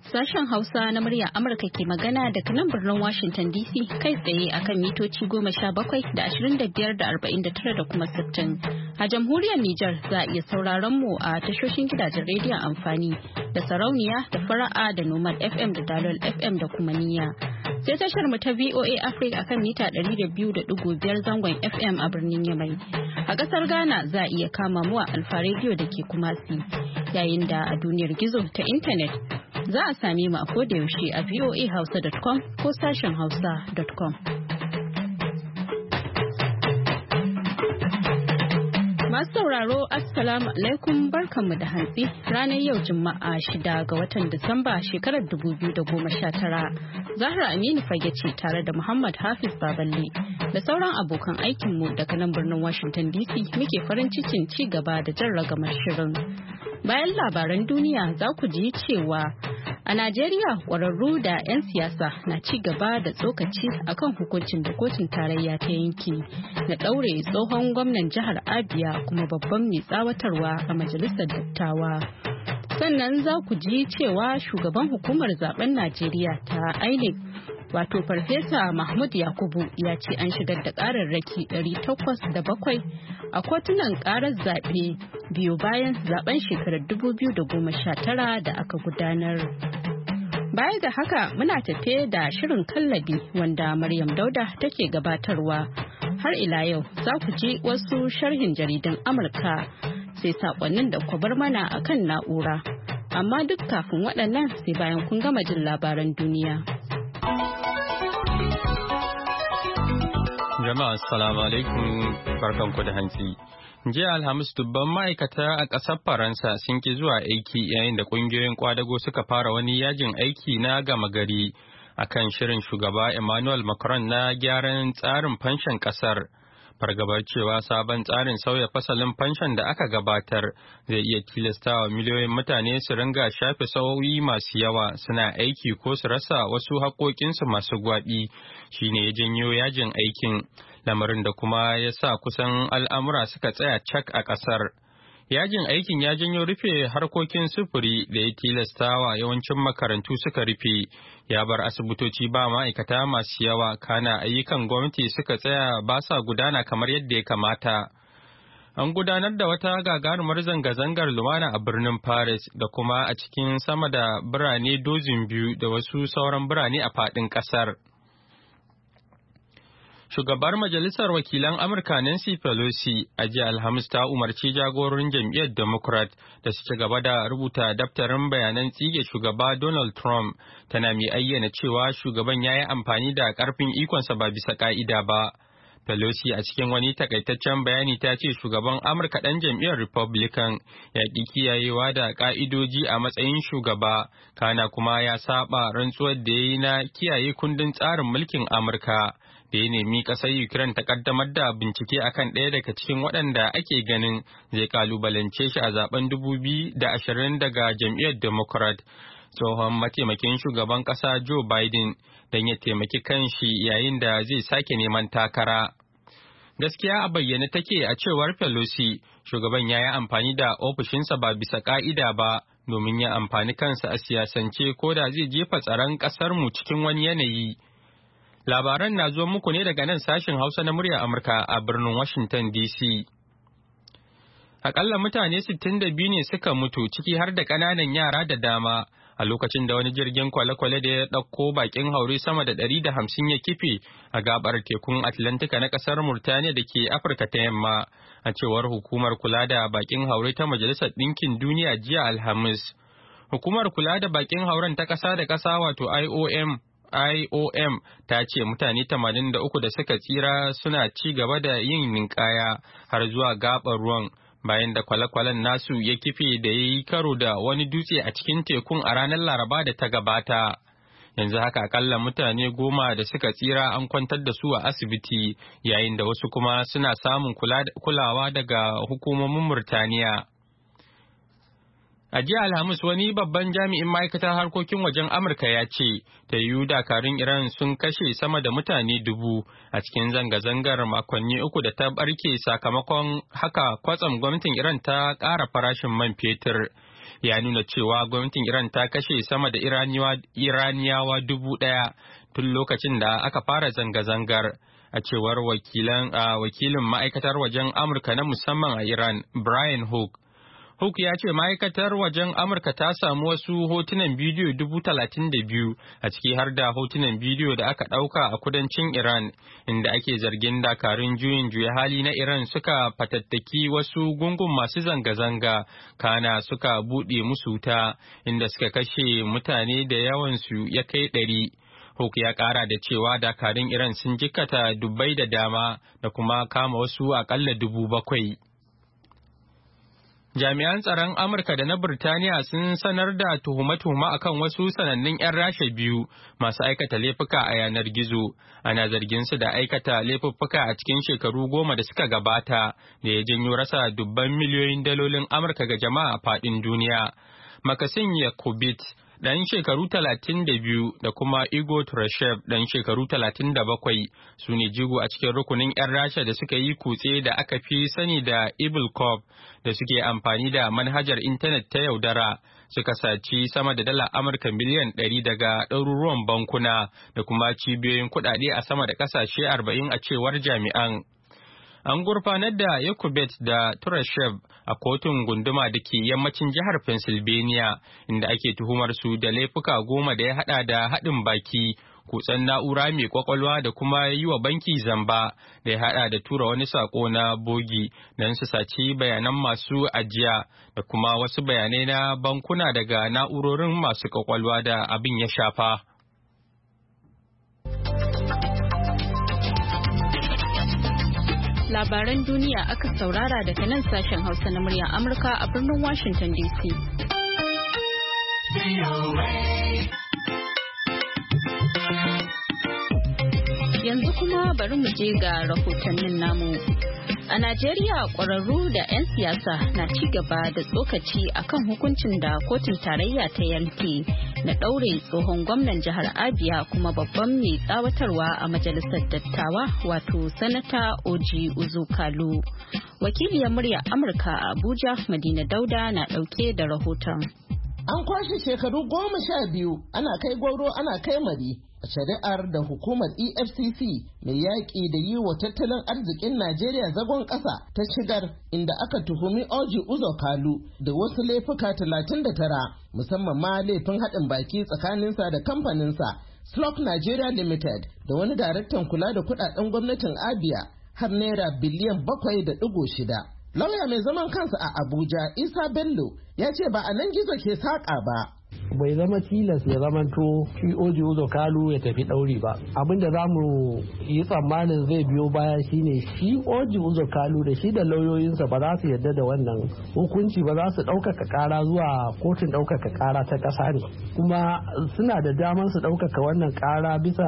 Sashen Hausa na murya Amurka ke magana daga nan birnin Washington DC kai tsaye akan mitoci 17 da 25 da 49 da kuma 60. A jamhuriyar Nijar za a iya sauraron mu a tashoshin gidajen rediyon amfani da sarauniya da fara'a da Nomad FM da Dalol FM da kuma niyya. Sai tashar mu ta VOA Africa akan mita 200.5 zangon FM a birnin Yamai. A ƙasar Ghana za a iya kama mu a Alfa Radio da ke Kumasi. Yayin da a duniyar gizo ta intanet za a same mu a kodayaushe a voahausa.com ko sashen hausa.com. Masu sauraro Assalamu alaikum barkanmu da hantsi ranar yau Juma'a 6 ga watan Disamba shekarar 2019. Zahra Aminu Fage ce tare da Muhammad Hafiz Baballe da sauran abokan aikinmu daga nan birnin Washington DC muke farin cikin ci gaba da jan ragamar shirin. Bayan labaran duniya za ku ji cewa a Najeriya ƙwararru da 'yan siyasa na ci gaba da tsokaci akan hukuncin da kotun tarayya ta yanke na ɗaure tsohon gwamnan jihar Abia kuma babban mai tsawatarwa a majalisar dattawa. Sannan za ku ji cewa shugaban hukumar zaben Najeriya ta INEC wato Farfesa Mahmud Yakubu ya ce an shigar da ƙararraki 807 a kotunan ƙarar zaɓe biyu bayan zaben shekarar 2019 da aka gudanar. Baya ga haka muna tafe da shirin kallabi wanda Maryam Dauda take gabatarwa. Har ila yau za ku ji wasu sharhin jaridan Amurka sai saƙonnin da kwabar mana akan na'ura. Amma duk kafin waɗannan sai bayan kun gama jin labaran duniya. Jama'a assalamu alaikum barkanku da hantsi. Jiya Alhamis dubban ma'aikata a ƙasar Faransa sun ki zuwa aiki yayin da ƙungiyoyin kwadago suka fara wani yajin aiki na gama gari akan shirin shugaba Emmanuel Macron na gyaran tsarin fanshan ƙasar. Fargabar cewa sabon tsarin sauya fasalin fanshan da aka gabatar zai iya tilastawa miliyoyin mutane su ringa shafe sa'o'i masu yawa suna aiki ko su rasa wasu haƙoƙinsu masu gwaɓi shine ya janyo yajin aikin lamarin da kuma ya sa kusan al'amura suka tsaya cak a ƙasar. Yajin aikin ya janyo rufe harkokin sufuri da ya tilastawa yawancin makarantu suka rufe, ya bar asibitoci ba ma'aikata masu yawa, kana ayyukan gwamnati suka tsaya ba sa gudana kamar yadda ya kamata. An gudanar da wata gagarumar zanga-zangar lumana a birnin Paris da kuma a cikin sama da birane dozin biyu da wasu sauran birane a faɗin ƙasar. Shugabar Majalisar Wakilan Amurka Nancy Pelosi a jiya Alhamis ta umarci jagororin jam'iyyar Democrat da su ci gaba da rubuta daftarin bayanan tsige shugaba Donald Trump, tana mai ayyana cewa shugaban ya yi amfani da ƙarfin ikonsa ba bisa ƙa'ida ba. Pelosi a cikin wani takaitaccen bayani ta ce shugaban Amurka ɗan jam'iyyar Republican ya ƙi kiyayewa da ƙa'idoji a matsayin shugaba, kana kuma ya saba rantsuwar da ya yi na kiyaye kundin tsarin mulkin Amurka. Da ya nemi ƙasar Ukraine ta ƙaddamar da bincike akan ɗaya daga cikin waɗanda ake ganin zai kalubalance shi a zaben 2020 daga jam'iyyar Democrat, tsohon mataimakin shugaban ƙasa Joe Biden, don ya taimaki kanshi yayin da zai sake neman takara. Gaskiya a bayyane take a cewar Pelosi, shugaban ya yi amfani da ofishinsa ba bisa ƙa'ida ba domin ya amfani kansa a siyasance ko da zai jefa tsaron ƙasarmu cikin wani yanayi. Labaran na zo muku ne daga nan sashen Hausa na murya Amurka a birnin Washington DC. Akalla mutane 62 ne suka mutu ciki har da ƙananan yara da dama a lokacin da wani jirgin kwale-kwale da ya ɗauko bakin haure sama da 150 ya kife a gabar tekun Atlantika na ƙasar Murtaniya da ke Afirka ta Yamma, a cewar hukumar kula da bakin haure ta Majalisar Ɗinkin Duniya jiya Alhamis. Hukumar kula da bakin hauren ta ƙasa da ƙasa wato IOM ta ce mutane 83 da suka tsira suna ci gaba da yin ninkaya har zuwa gabar ruwan bayan da kwale-kwalen nasu ya kife da ya yi karo da wani dutse a cikin tekun a ranar Laraba da ta gabata. Yanzu haka akalla mutane 10 da suka tsira an kwantar da su a asibiti yayin da wasu kuma suna samun kulawa daga hukumomin Murtaniya. A jiya Alhamis wani babban jami'in ma'aikatar harkokin wajen Amurka ya ce, ta yiwu dakarun Iran sun kashe sama da mutane 1000 a cikin zanga-zangar makonni 3 da ta barke sakamakon haka kwatsam gwamnatin Iran ta ƙara farashin man fetur. ya nuna cewa gwamnatin Iran ta kashe sama da Iraniyawa 1,000 tun lokacin da aka fara zanga-zangar. A cewar wakilin ma'aikatar wajen Amurka na musamman a Iran, Brian Hook. Hook ya ce ma'aikatar wajen Amurka ta samu wasu hotunan bidiyo 32,000 a ciki har da hotunan bidiyo da aka ɗauka a kudancin Iran, inda ake zargin dakarun juyin juya hali na Iran suka fatattaki wasu gungun masu zanga-zanga, kana suka buɗe musu wuta, inda suka kashe mutane da yawansu ya kai 100. Hook ya ƙara da cewa dakarun Iran sun jikkata dubbai da dama da kuma kama wasu aƙalla 7,000. Jami'an tsaron Amurka da na Birtaniya sun sanar da tuhume-tuhume akan wasu sanannun 'yan Rasha biyu masu aikata laifuka a yanar gizo. Ana zargin su da aikata laifuffuka a cikin shekaru 10 da suka gabata da ya janyo rasa dubban miliyoyin dalolin Amurka ga jama'a a faɗin duniya. Makasin Yakubit ɗan shekaru 32 da kuma Igor Trashev ɗan shekaru 37 su ne jigo a cikin rukunin 'yan Rasha da suka yi kutse da aka fi sani da Evil Corp da suke amfani da manhajar intanet ta yaudara. Suka saci sama da dala Amurka miliyan 100 daga ɗaruruwan bankuna da kuma cibiyoyin kuɗaɗe a sama da ƙasashe 40 a cewar jami'an. An gurfanar da Yakubet da Turashev a kotun gunduma da ke yammacin jihar Pennsylvania, inda ake tuhumar su da laifuka 10 da ya hada da haɗin baki, kutsen na'ura mai kwakwalwa da kuma yi wa banki zamba, da ya hada da tura wani sako na bogi don su saci bayanan masu ajiya da kuma wasu bayanai na bankuna daga na'urorin masu kwakwalwa da abin ya shafa. Labaran duniya aka saurara daga nan sashen Hausa na muryar Amurka a birnin Washington DC. Yanzu kuma bari mu je ga rahotannin namu. A Najeriya, ƙwararru da 'yan siyasa na ci gaba da tsokaci akan hukuncin da kotun tarayya ta yanke na ɗaure tsohon gwamnan jihar Abia kuma babban mai tsawatarwa a majalisar dattawa wato sanata Oji Uzo Kalu. Wakiliyar muryar Amurka a Abuja, Madina Dauda na ɗauke da rahoton. An kwashe shekaru 12 ana kai gwauro ana kai mari a shari'ar da hukumar EFCC mai yaƙi da yi wa tattalin arzikin Najeriya zagon ƙasa ta shigar, inda aka tuhumi Oji Uzo Kalu da wasu laifuka 39, musamman ma laifin haɗin baki tsakaninsa da kamfaninsa Slok Nigeria Limited da wani daraktan kula da kuɗaɗen gwamnatin Abia har naira biliyan 7.6. Lauya mai zaman kansa a Abuja, Isa Bello, ya ce ba a nan gizo ke saƙa ba. Bai zama tilas ya zamanto shi Oji Uzo Kalu ya tafi ɗauri ba. Abinda za mu yi tsammanin zai biyo baya shine shi Oji Uzo Kalu da shi da lauyoyinsa ba za su yarda da wannan hukunci ba, za su ɗaukaka ƙara zuwa kotun ɗaukaka ƙara ta ƙasa ne. Kuma suna da damar su ɗaukaka wannan ƙara bisa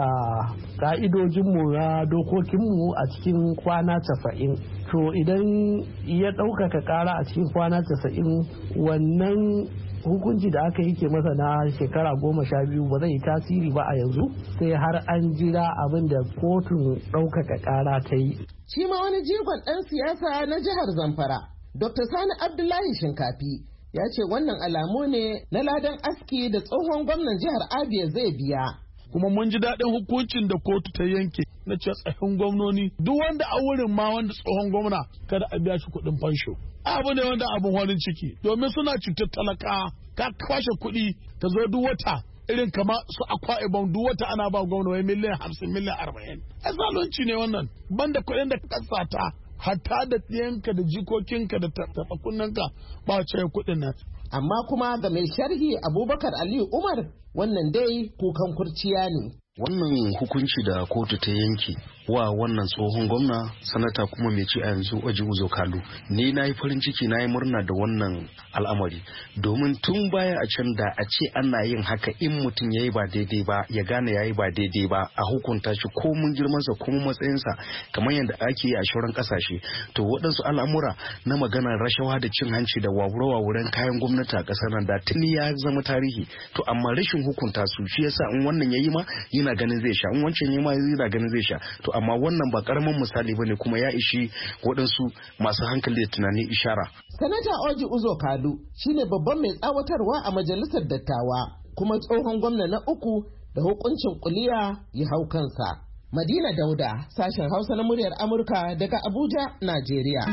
ƙa'idojinmu na dokokinmu a cikin kwana 90. To idan ya ɗaukaka ƙara a cikin kwana 90, wannan hukunci da aka yi ke masa na shekara 12 ba zai yi tasiri ba a yanzu, sai har an jira abin da kotun ɗaukaka ƙara ta yi. Shi ma wani jigon ɗan siyasa na jihar Zamfara, Dr. Sani Abdullahi Shinkafi, ya ce wannan alamu ne na ladan aski da tsohon gwamnan jihar Abia zai biya. Kuma mun ji daɗin hukuncin da kotu ta yanke na cewa tsohon gwamnoni duk wanda a wurin ma wanda tsohon gwamna kada a biya shi kuɗin fansho. Abu ne wanda abin wani ciki domin suna cutar talaka, ka kwashe kuɗi ta zo duk wata irin kama su Akwa Ibom duk wata ana ba gwamna wai miliyan 50 miliyan 40. Zalunci ne wannan, banda kuɗin da ka sata hatta da ɗiyanka da jikokinka da taɓakunanka ba ce kuɗin nan. Amma kuma ga mai sharhi Abubakar Aliyu Umar, wannan dai kukan kurciya ne. Wannan hukunci da kotu ta yanke wa wannan tsohon gwamna sanata kuma mai ci a yanzu Oji Uzo Kalu, ni na yi farin ciki, na yi murna da wannan al'amari, domin tun baya a can da a ce ana yin haka in mutum ya yi ba daidai ba ya gane ya yi ba daidai ba a hukunta shi ko mun girmansa ko mun matsayinsa kamar yadda ake yi a shauran kasashe. To waɗansu al'amura na maganar rashawa da cin hanci da wawure-wawuren kayan gwamnati a ƙasar nan da tuni ya zama tarihi. To amma rashin hukunta su shi yasa in wannan ya yi ma yana ganin zai sha, in wancan ma yana ganin zai sha. To amma wannan ba karamin misali bane, kuma ya ishi waɗansu masu hankali da tunani ishara. Sanata Orji Uzo Kalu shine babban mai tsawatarwa a majalisar dattawa, kuma tsohon gwamna na uku da hukuncin kuliya ya hau kansa. Madina Dauda, sashen Hausa na muryar Amurka daga Abuja, Najeriya.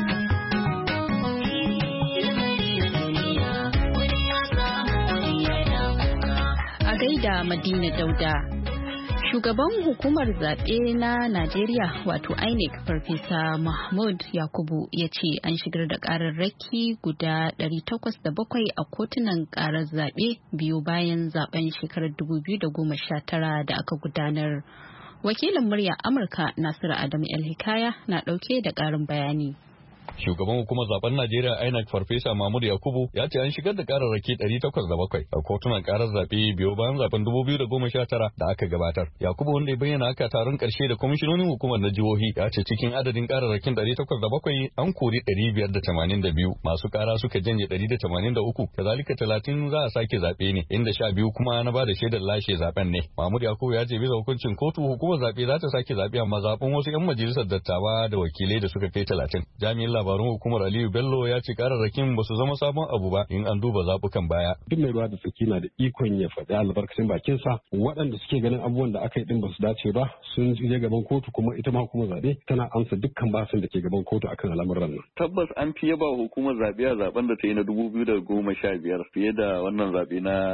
A gaida Madina Dauda. Shugaban hukumar zaɓe na Najeriya wato INEC Farfesa Mahmud Yakubu ya ce an shigar da ƙararraki guda 807 a kotunan ƙarar zaɓe biyu bayan zaben shekarar 2019 da aka gudanar. Wakilin murya Amurka Nasiru Adamu El-Hikaya na ɗauke da ƙarin bayani. Shugaban hukumar zaben Najeriya INEC Farfesa Mahmud Yakubu ya ce an shigar da kararraki 807 a kotunan karar zaɓe biyo bayan zaben 2019 da aka gabatar. Yakubu wanda ya bayyana haka taron ƙarshe da kwamishinonin hukumar na jihohi ya ce cikin adadin kararrakin 807 an kori 582 masu kara suka janye 183 kazalika 30 za a sake zaɓe ne inda 12 kuma na ba da shaidar lashe zaben ne. Mahmud Yakubu ya ce bisa hukuncin kotu hukumar zaɓe za ta sake zaɓe amma zaɓen wasu 'yan majalisar dattawa da wakilai da suka kai 30. Jami'in labarun hukumar Aliyu Bello ya ce kararrakin ba su zama sabon abu ba in an duba zabukan baya. Duk mai ruwa da tsaki na da ikon ya faɗi albarkacin bakinsa, waɗanda suke ganin abubuwan da aka yi din ba su dace ba sun je gaban kotu, kuma ita ma hukumar zaɓe tana amsa dukkan basin da ke gaban kotu akan al'amuran nan. Tabbas an fi yaba hukumar zaɓe a zaben da ta yi na 2015 fiye da wannan zaɓe na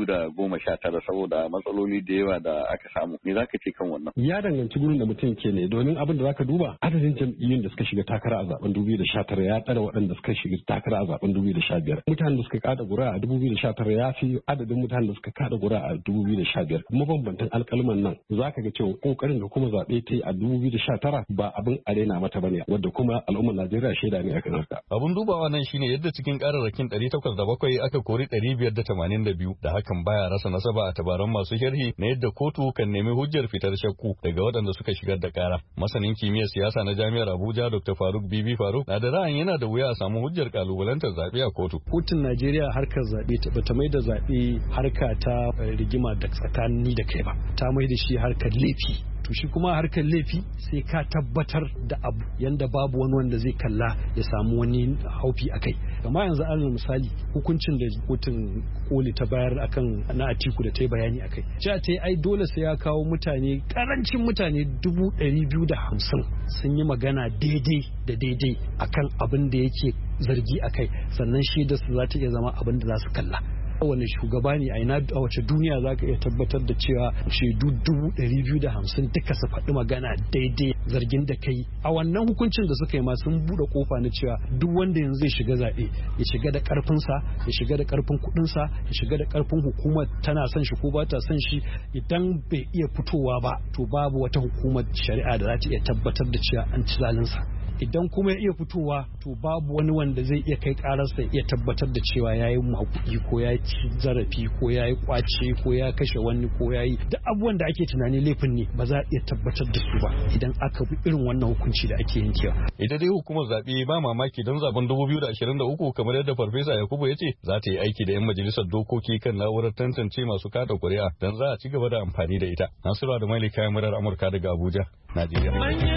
2019 saboda matsaloli da yawa da aka samu. Me za ka ce kan wannan? Ya danganci gurin da mutum ke ne, domin abin da za ka duba adadin jam'iyyun da suka shiga takara a zaben 2019 ya tsara waɗanda suka shiga takara a zaben 2015. Mutanen da suka kada ƙuri'a a 2019 ya fi adadin mutanen da suka kada ƙuri'a a 2015. Mabambantan alƙalman nan za ka ga cewa ƙoƙarin da kuma zaɓe ta yi a 2019 ba abin arena mata bane, wadda kuma al'ummar Najeriya shaida ne akan haka. Abun dubawa nan shine yadda cikin kararrakin 807 aka kori 582 da hakan baya rasa nasaba a tabaran masu sharhi na yadda kotu kan nemi hujjar fitar shakku daga waɗanda suka shigar da kara. Masanin kimiyyar siyasa na Jami'ar Abuja Dr. Faruk Bibi Faruk na da ra'ayin yana da wuya a samu hujjar kalubalantar zaɓe a kotu. Kotun Najeriya harkar zaɓe bata mai da zaɓe harka ta rigima da tsakani da kai ba, ta mai da shi harkar laifi. To shi kuma harkar laifi sai ka tabbatar da abu yanda babu wani wanda zai kalla ya samu wani haufi a kai. Amma yanzu alal misali hukuncin da kotun koli ta bayar akan na Atiku da ta yi bayani akai, cewa ta yi ai dole sai ya kawo mutane, karancin mutane 250 sun yi magana daidai da daidai akan abin da yake zargi akai, sannan shaidar su za ta iya zama abin da za su kalla. Wani shugaba ne a wace duniya za ka iya tabbatar da cewa shaidu 250 duka su faɗi magana daidai zargin da kai? A wannan hukuncin da suka yi ma sun buɗe kofa na cewa duk wanda yanzu zai shiga zaɓe ya shiga da ƙarfinsa, ya shiga da ƙarfin kuɗinsa, ya shiga da ƙarfin hukumar tana son shi ko ba ta son shi. Idan bai iya fitowa ba to babu wata hukumar shari'a da za ta iya tabbatar da cewa an ci zalinsa. Idan kuma ya iya fitowa to babu wani wanda zai iya kai kararsa iya tabbatar da cewa ya yi makuɗi ko ya ci zarafi ko ya yi kwace ko ya kashe wani ko ya yi duk abubuwan da ake tunani laifin ne, ba za a iya tabbatar da su ba idan aka bi irin wannan hukunci da ake yankewa. Ita dai hukumar zaɓe ba mamaki don zaben 2023 kamar yadda Farfesa Yakubu ya ce za ta yi aiki da 'yan majalisar dokoki kan na'urar tantance masu kada ƙuri'a don za a ci gaba da amfani da ita. Nasiru da Maili kayan murar Amurka daga Abuja, Najeriya.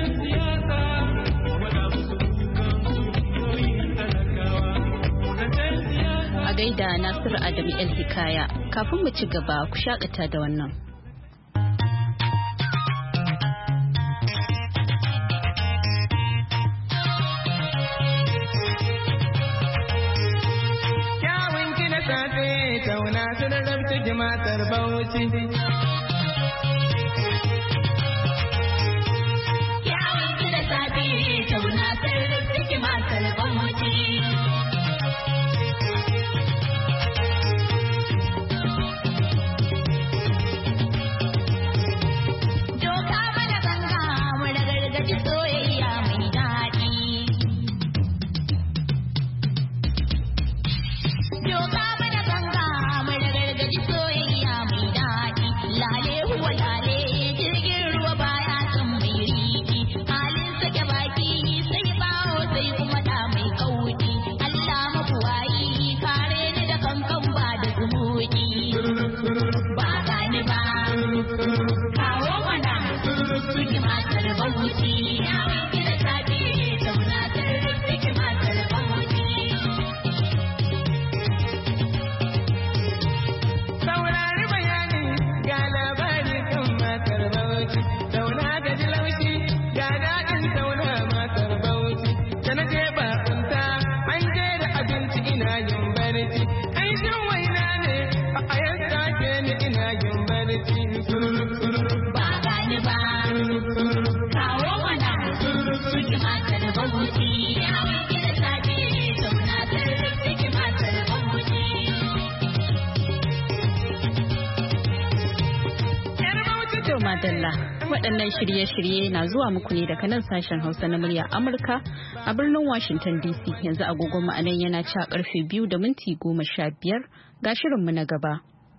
A gaida Nasiru Adamu El Hikaya, kafin mu ci gaba ku shakata da wannan. Kyawun ki na safe, tauna su da rabta jimatar Bauchi. Kyawun ki na safe, tauna su da rabta jimatar Bauchi. Doka mana ganga mu da gargaji soyayya mai daɗi. Madalla, waɗannan shirye-shirye na zuwa muku ne daga nan sashen Hausa na murya Amurka a birnin Washington DC. Yanzu agogon mu anan yana ci a karfe 2:15 ga shirinmu na gaba.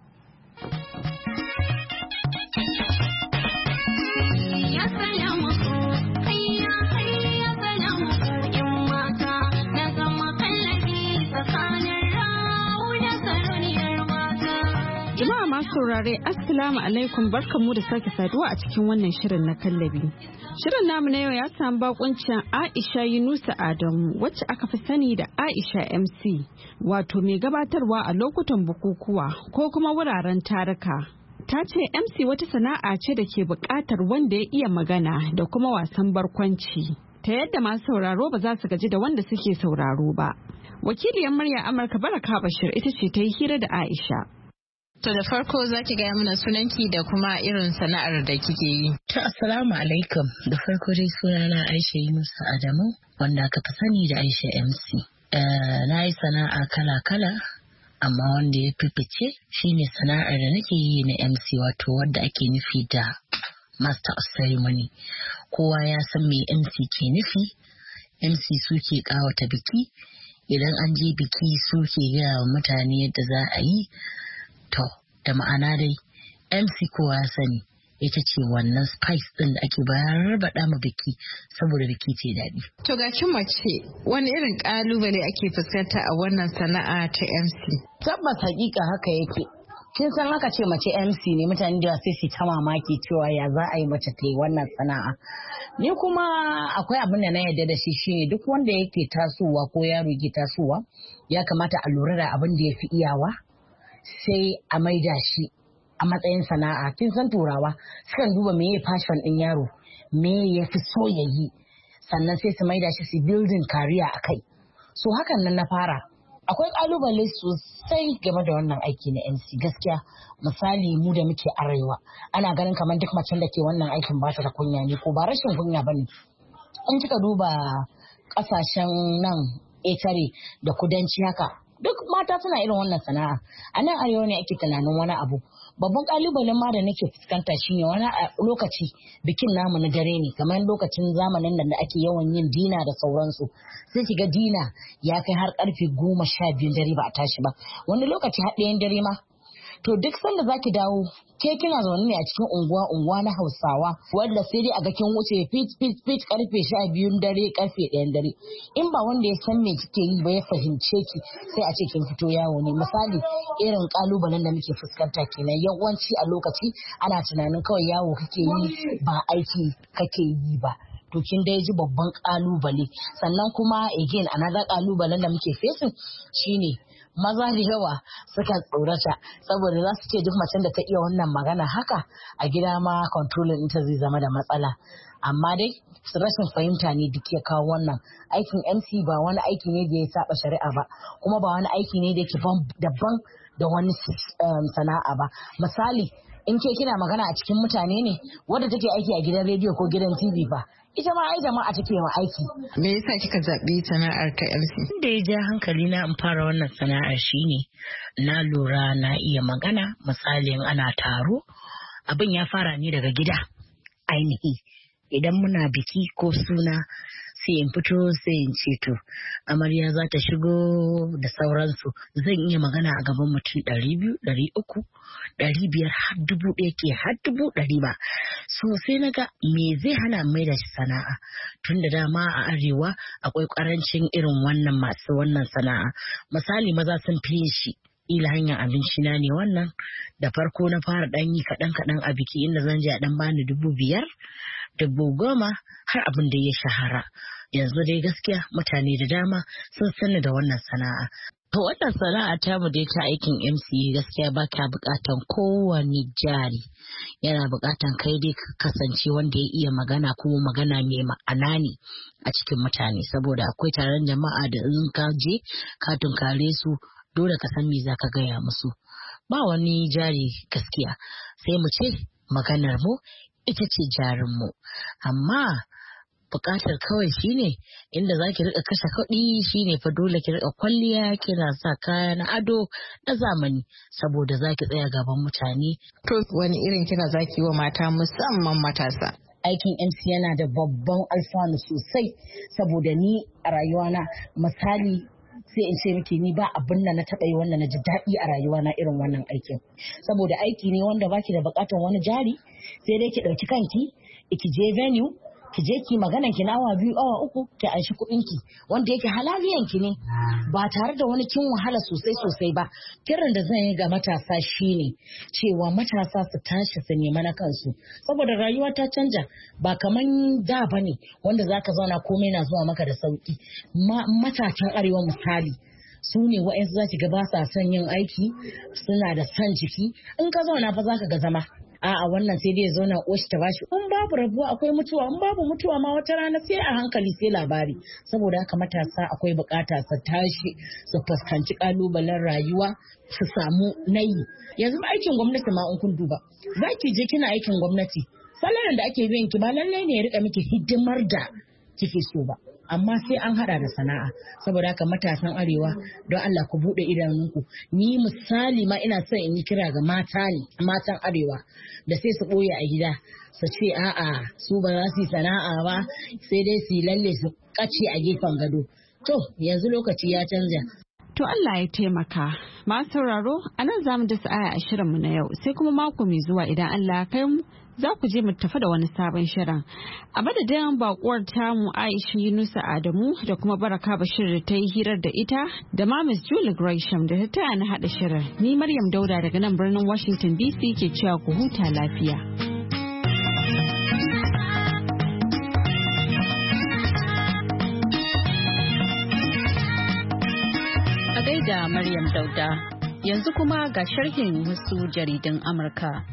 Saurare Assalamu alaikum, barkanmu da sake saduwa a cikin wannan shirin na kallabi. Shirin namu na yau ya samu bakuncin Aisha Yunusa Adamu, wacce aka fi sani da Aisha MC, wato mai gabatarwa a lokutan bukukuwa ko kuma wuraren taruka. Ta ce MC wata sana'a ce da ke buƙatar wanda ya iya magana da kuma wasan barkwanci, ta yadda masu sauraro ba za su gaji da wanda suke sauraro ba. Wakiliyar murya Amurka Baraka Bashir ita ce ta yi hira da Aisha. To da farko za ki gaya mana sunanki da kuma irin sana'ar da kike yi. To assalamu alaikum, da farko dai sunana Aisha Yunusa Adamu, wanda aka fi sani da Aisha MC. Na yi sana'a kala-kala, amma wanda ya fifice shine sana'ar da nake yi na MC, wato wadda ake nufi da Master of Ceremony. Kowa ya san me MC ke nufi. MC suke kawata biki, idan an je biki suke gaya wa mutane yadda za a yi. To, da ma'ana dai, MC kowa ya sani, ita ce wannan spice ɗin da ake bayar baɗa ma biki, saboda biki ce daɗi. To ga kin mace, wani irin ƙalubale ake fuskanta a wannan sana'a ta MC? Tabbas hakika haka yake. Kin san haka ce mace MC ne, mutane da sai su ta mamaki cewa ya za a yi mace ta yi wannan sana'a. Ni kuma akwai abin da na yarda da shi shine duk wanda yake tasowa ko yaro yake tasowa, ya kamata a lura da abin da ya fi iyawa. Sai a maida shi a matsayin sana'a. Kin san turawa sukan duba meye fashion din yaro, me ya fi so ya yi, sannan sai su maida shi su building career a kai. So hakan nan na fara. Akwai kalubale sosai game da wannan aiki na MC gaskiya. Misali mu da muke arewa, ana ganin kamar duk macen da ke wannan aikin ba ta da kunya ne, ko ba rashin kunya bane. In kika duba kasashen nan etare da kudanci haka, duk mata suna irin wannan sana'a. A nan arewa ne ake tunanin wani abu. Babban kalubalen ma da nake fuskanta shine wani lokaci bikin namu na dare ne, kamar lokacin zamanin da ake yawan yin dina da sauransu. Sai kiga dina ya kai har karfe 12 dare ba a tashi ba. Wani lokaci har 1 dare ma. To duk sanda zaki dawo, ke kina zaune ne a cikin unguwa na Hausawa, wanda sai dai a ga kin wuce fit karfe 12 dare, karfe 1 dare. In ba wanda ya san me kike yi ba ya fahimce ki, sai a ce kin fito yawo ne. Misali irin kalubalen da muke fuskanta kenan, yawanci a lokaci ana tunanin kawai yawo kake yi ba aiki kake yi ba. To kin dai ji babban kalubale. Sannan kuma again another kalubalen da muke facing shine maza da yawa suka tsorata, saboda za su ce duk macen da ta iya wannan magana haka a gida ma controlling ɗinta zai zama da matsala. Amma dai rashin fahimta ne duk ya kawo wannan. Aikin MC ba wani aiki ne da ya saba shari'a ba, kuma ba wani aiki ne da ke daban da wani sana'a ba. Misali in ke kina magana a cikin mutane ne, wadda take aiki a gidan rediyo ko gidan TV ba, ita ma ai jama'a take ma aiki. Me yasa kika zaɓi sana'ar ta MC? Da ya ja hankali na in fara wannan sana'ar shine na lura na iya magana. Misalin ana taro, abin ya fara ne daga gida ainihi. Idan muna biki ko suna, sai in fito sai in ce to amarya za ta shigo da sauransu. Zan iya magana a gaban mutum 200, 300, 500 har 1000 ke har 100 ba. So sai na ga me zai hana mai da shi sana'a, tun da dama a arewa akwai karancin irin wannan masu wannan sana'a. Misali maza sun fi shi, ila hanyar abinci na ne wannan. Da farko na fara dan yi kaɗan a biki, inda zan je a dan bani 5,000, 10,000 har abin da ya shahara. Yanzu dai gaskiya mutane da dama sun sani da wannan sana'a. To wannan sana'a ta mu dai ta aikin MC gaskiya ba ka bukatan kowane jari. Yana bukatan kai dai ka kasance wanda ya iya magana, kuma magana mai ma'ana ne a cikin mutane, saboda akwai taron jama'a da in ka je ka tunkare su dole ka san me za ka gaya musu. Ba wani jari gaskiya, sai mu ce maganar mu ita ce jarin mu. Amma buƙatar kawai shine inda za ki riƙa kashe kuɗi shine fa dole ki riƙa kwalliya kina sa kaya na ado na zamani saboda za ki tsaya gaban mutane. To wani irin kira za ki yi wa mata musamman matasa? Aikin MC yana da babban alfanu sosai saboda ni a rayuwana misali sai in ce miki ni ba abin da na taɓa yi wanda na ji daɗi a rayuwana irin wannan aikin saboda aiki ne wanda baki da buƙatar wani jari sai dai ki ɗauki kanki ki je venue ki je ki maganan ki na awa 2 awa 3 ki aishi kuɗin ki wanda yake halaliyan ki ne ba tare da wani kin wahala sosai ba. Kiran da zan yi ga matasa shine cewa matasa su tashi su nema na kansu saboda rayuwa ta canja ba kaman da bane wanda zaka zauna komai na zuwa maka da sauki. Matasan arewa misali su ne wa'yansu za ki ga ba sa son yin aiki suna da son jiki in ka zauna fa za ka ga zama a'a wannan sai dai ya zauna uwarshi ta bashi in babu rabuwa akwai mutuwa in babu mutuwa ma wata rana sai a hankali sai labari saboda haka matasa akwai bukata su tashi su fuskanci kalubalen rayuwa su samu nayi. Yanzu aikin gwamnati ma in kun duba za ki je kina aikin gwamnati salarin da ake biyan ki ba lallai ne ya rika miki hidimar da kike so ba amma sai an hada da sana'a saboda haka matasan arewa don Allah ku bude idanunku. Ni misali ma ina son in yi kira ga matan arewa da sai su boye a gida su ce a'a su ba za su yi sana'a ba sai dai su lalle su kace a gefen gado. To yanzu lokaci ya canja. To Allah ya taimaka. Masu sauraro a nan za mu da sa'aya a shirinmu na yau sai kuma mako mai zuwa idan Allah ya kai mu za ku je mu tafi da wani sabon shirin. A madadin bakuwar tamu Aisha Yunusa Adamu da kuma Baraka Bashir da ta yi hirar da ita da ma Miss Julie Gresham da ta taya na haɗa shirin. Ni Maryam Dauda daga nan birnin Washington DC ke cewa ku huta lafiya. A gaida Maryam Dauda yanzu kuma ga sharhin wasu jaridun Amurka.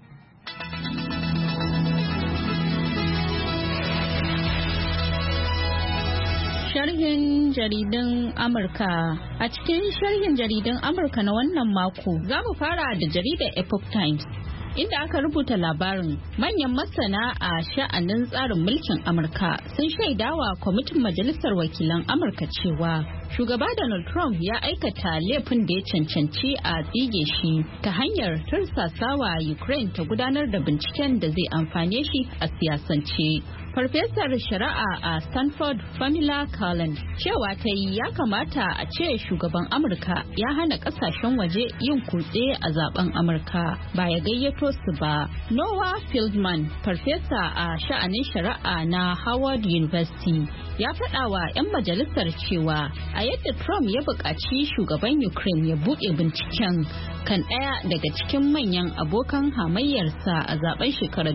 Sharhin jaridun Amurka. A cikin sharhin jaridun Amurka na wannan mako za mu fara da jaridar Epoch Times inda aka rubuta labarin manyan masana a sha'anin tsarin mulkin Amurka sun shaidawa kwamitin majalisar wakilan Amurka cewa shugaba Donald Trump ya aikata laifin da ya cancanci a tsige shi ta hanyar tursasawa Ukraine ta gudanar da binciken da zai amfane shi a siyasance. Farfesar shari'a a Stanford Pamela Cullen cewa ta yi ya kamata a ce shugaban Amurka ya hana kasashen waje yin kutse a zaben Amurka ba ya gayyato su ba. Noah Fieldman, farfesa a sha'anin shari'a na Howard University, ya faɗa wa 'yan majalisar cewa a yadda Trump ya buƙaci shugaban Ukraine ya buɗe binciken kan ɗaya daga cikin manyan abokan hamayyarsa a zaben shekarar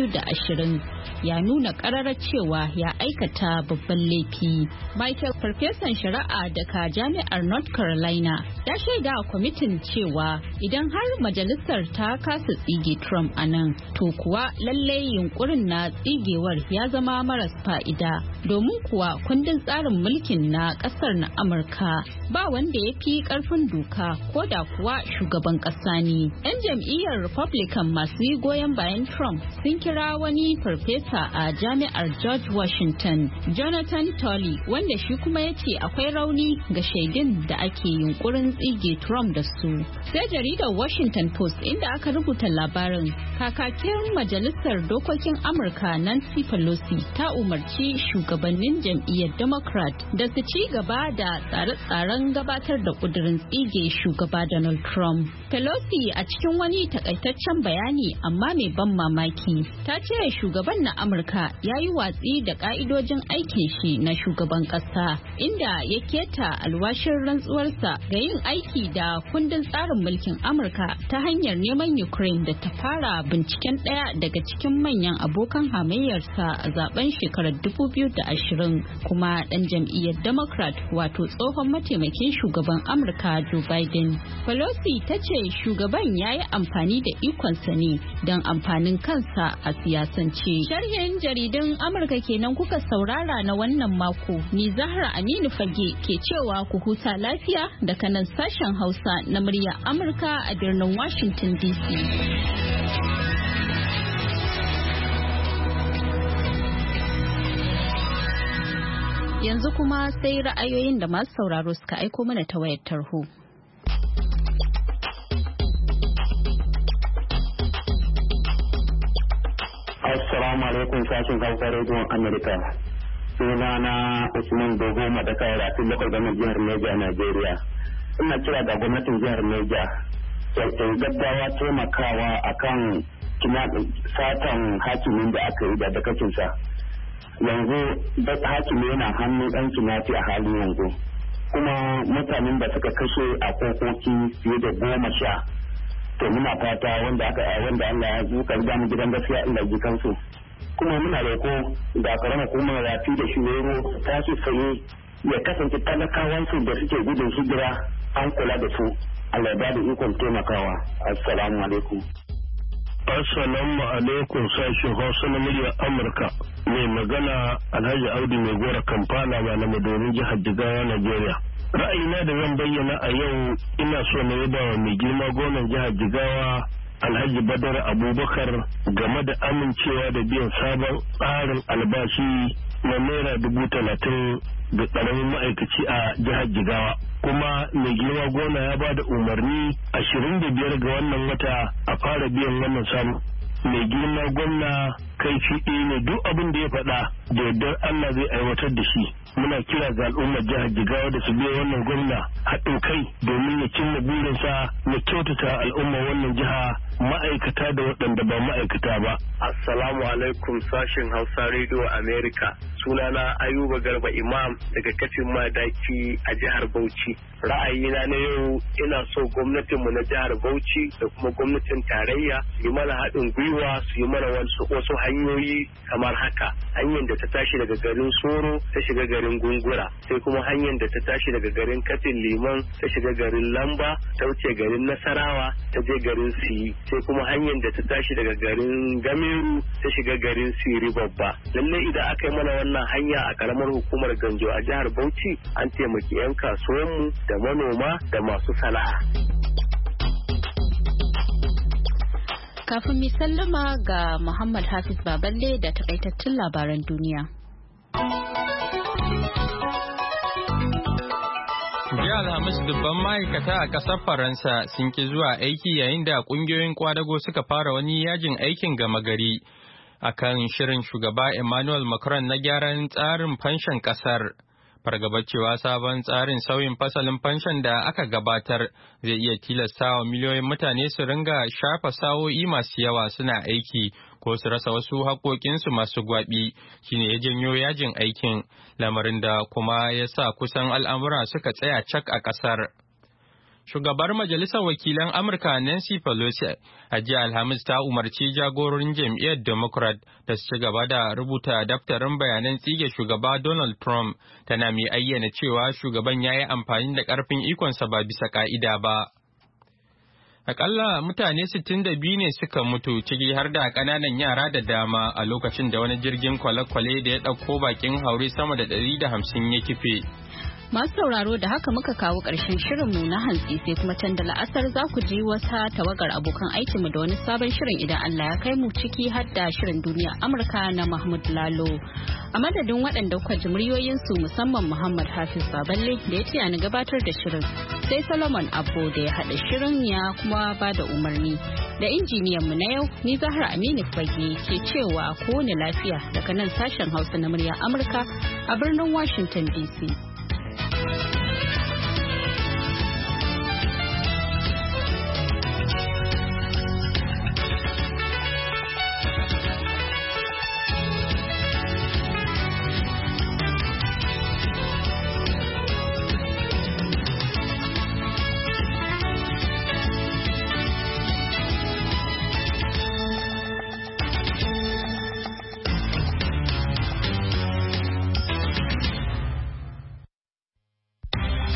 2020 ya nuna ƙarara cewa ya aikata babban laifi. Michael, farfesan shari'a daga jami'ar North Carolina, ya shaida a kwamitin cewa idan har majalisar ta kasa tsige Trump a nan, to kuwa lallai yunkurin na tsigewar ya zama maras fa'ida. Domin kuwa kundin tsarin mulkin na ƙasar na Amurka ba wanda ya fi ƙarfin doka ko da kuwa shugaban ƙasa ne. 'Yan jam'iyyar Republican masu goyon bayan Trump sun kira wani farfesa a jami'ar George Washington, Jonathan Tolley, wanda shi kuma ya ce akwai rauni ga shaidun da ake yunkurin tsige Trump da su. Sai jaridar Washington Post inda aka rubuta labarin kakakin majalisar dokokin Amurka Nancy Pelosi ta umarci shugabannin jam'iyyar Democrat da su ci gaba da tsare-tsaren gabatar da kudirin tsige shugaba Donald Trump. Pelosi a cikin wani takaitaccen bayani amma mai ban mamaki ta ce shugaban na Amurka ya yi watsi da ka'idojin aikin shi na shugaban kasa inda ya keta alwashin rantsuwarsa ga yin aiki da kundin tsarin mulkin Amurka ta hanyar neman Ukraine da ta fara binciken ɗaya daga cikin manyan abokan hamayyarsa a zaben shekarar 2020 kuma ɗan jam'iyyar Democrat wato tsohon mataimakin shugaban Amurka Joe Biden. Pelosi ta ce shugaban ya yi amfani da ikonsa ne don amfanin kansa a siyasance. Sharhin jaridun Amurka kenan kuka saurara na wannan mako. Ni Zahra Aminu Fage ke cewa ku huta lafiya daga nan sashen Hausa na murya Amurka a birnin Washington DC. Yanzu kuma sai ra'ayoyin da masu sauraro suka aiko mana ta wayar tarho. Assalamu alaikum sashen Hausa Radio America. Suna na Usman Dogo Madaka Rafin Lokal Gwamnan Jihar Neja a Najeriya. Ina kira ga gwamnatin Jihar Neja ta gaggawa taimakawa akan satan hakimin da aka yi da dakacinsa. Yanzu hakimi yana hannun ɗan kinafi a halin yanzu. Kuma mutanen da suka kashe a kokoki fiye da 10. To muna fata wanda Allah ya zuka mu gidan gaskiya Allah ji kansu. Kuma muna roko da karama kuma rafi da shirero tashi tsaye ya kasance talakawansu da suke gudun hijira an kula da su. Allah ya bada ikon taimakawa. Assalamu alaikum. Assalamu alaikum sashen Hausa na muryar Amurka. Mai magana Alhaji Audu Mai Gora Kampala ba na Madorin jihar Jigawa Najeriya. Ra'ayina da zan bayyana a yau ina so na yaba wa mai girma gwamnan jihar Jigawa Alhaji Badar Abubakar game da amincewa da biyan sabon tsarin albashi na naira 30,000 ga ƙaramin ma'aikaci a jihar Jigawa. Kuma mai girma gwamna ya ba da umarni 25 ga wannan wata a fara biyan wannan samu. Mai girma gwamna kai fiɗe ne duk abin da ya faɗa da yardar Allah zai aiwatar da shi. Muna kira ga al'ummar jihar Jigawa da su biya wannan gwamna haɗin kai domin ya cimma burinsa na kyautata al'ummar wannan jiha ma'aikata da waɗanda ba ma'aikata ba. Assalamu alaikum sashen Hausa Radio America. Sunana Ayuba Garba Imam daga kafin madaki a jihar Bauchi. Ra'ayina na yau ina so gwamnatinmu na jihar Bauchi da kuma gwamnatin tarayya su yi mana haɗin gwiwa su yi mana wasu hanyoyi kamar haka. Hanyar da ta tashi daga garin Soro ta shiga garin Gungura, sai kuma hanyar da ta tashi daga garin Katin Liman ta shiga garin Lamba ta wuce garin Nasarawa ta je garin Siyi, sai kuma hanyar da ta tashi daga garin Gameru ta shiga garin Siri Babba. Lallai idan aka yi mana wannan hanya a karamar hukumar Ganjo a jihar Bauchi an taimaki 'yan kasuwanmu da manoma da masu sana'a. Kafin mi sallama ga Muhammad Hafiz Baballe da takaitattun labaran duniya. Jiya Alhamis dubban ma'aikata a ƙasar Faransa sun ki zuwa aiki yayin da ƙungiyoyin kwadago suka fara wani yajin aikin gama gari akan shirin shugaba Emmanuel Macron na gyaran tsarin fanshan ƙasar. Fargabar cewa sabon tsarin sauyin fasalin fanshan da aka gabatar zai iya tilastawa miliyoyin mutane su ringa shafa sa'o'i masu yawa suna aiki ko su rasa wasu haƙoƙinsu masu gwaɓi shine ya janyo yajin aikin, lamarin da kuma ya sa kusan al'amura suka tsaya cak a ƙasar. Shugabar Majalisar Wakilan Amurka Nancy Pelosi a jiya Alhamis ta umarci jagororin jam'iyyar Democrat da su ci gaba da rubuta daftarin bayanan tsige shugaba Donald Trump, tana mai ayyana cewa shugaban ya yi amfani da ƙarfin ikonsa ba bisa ƙa'ida ba. Akalla mutane 62 ne suka mutu ciki har da ƙananan yara da dama a lokacin da wani jirgin kwale-kwale da ya ɗauko bakin haure sama da 150 ya kife. Masu sauraro da haka muka kawo ƙarshen shirinmu na hantsi sai kuma can da la'asar za ku ji wata tawagar abokan aikinmu da wani sabon shirin idan Allah ya kai mu ciki har da shirin duniya Amurka na Mahmud Lalo. A madadin waɗanda kuka ji muryoyinsu musamman Muhammad Hafiz Baballe da ya ce ni gabatar da shirin sai Solomon Abbo da ya haɗa shirin ya kuma ba da umarni. Da injiniyanmu na yau ni Zahra Aminu Fage ke cewa ko ne lafiya daga nan sashen Hausa na murya Amurka a birnin Washington DC.